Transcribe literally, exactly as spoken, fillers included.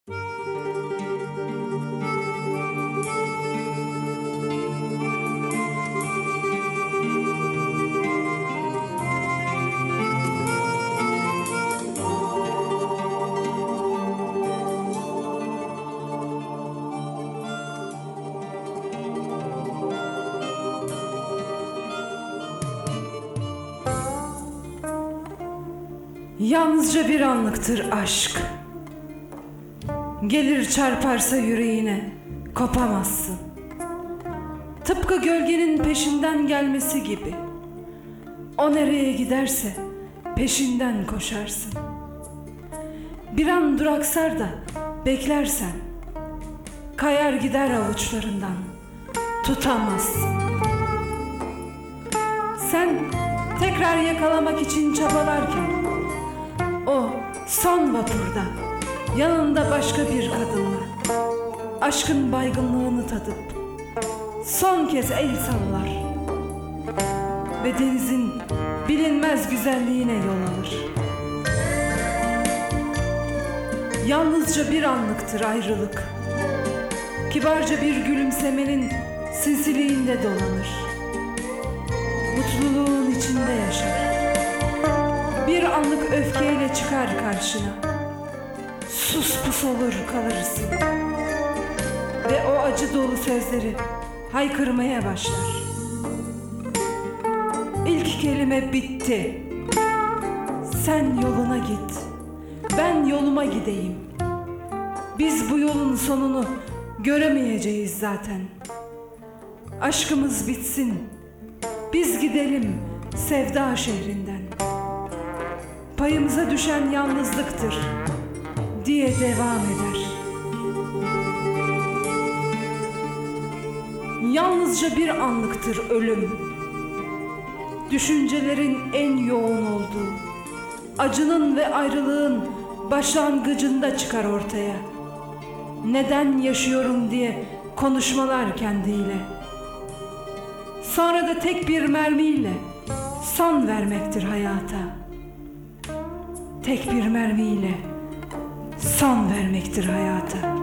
Yalnızca bir anlıktır aşk. Gelir çarparsa yüreğine, kopamazsın. Tıpkı gölgenin peşinden gelmesi gibi. O nereye giderse peşinden koşarsın. Bir an duraksar da beklersen, kayar gider avuçlarından, tutamazsın. Sen tekrar yakalamak için çabalarken, o son vapurda yanında başka bir kadınla aşkın baygınlığını tadıp son kez el sallar ve denizin bilinmez güzelliğine yol alır. Yalnızca bir anlıktır ayrılık. Kibarca bir gülümsemenin sinsiliğinde dolanır. Mutluluğun içinde yaşar. Bir anlık öfkeyle çıkar karşına. Sus pus olur kalırsın. Ve o acı dolu sözleri haykırmaya başlar. İlk kelime bitti. Sen yoluna git. Ben yoluma gideyim. Biz bu yolun sonunu göremeyeceğiz zaten. Aşkımız bitsin. Biz gidelim sevda şehrinden. Payımıza düşen yalnızlıktır diye devam eder. Yalnızca bir anlıktır ölüm. Düşüncelerin en yoğun olduğu, acının ve ayrılığın başlangıcında çıkar ortaya. Neden yaşıyorum diye konuşmalar kendiyle. Sonra da tek bir mermiyle son vermektir hayata. Tek bir mermiyle son vermektir hayata.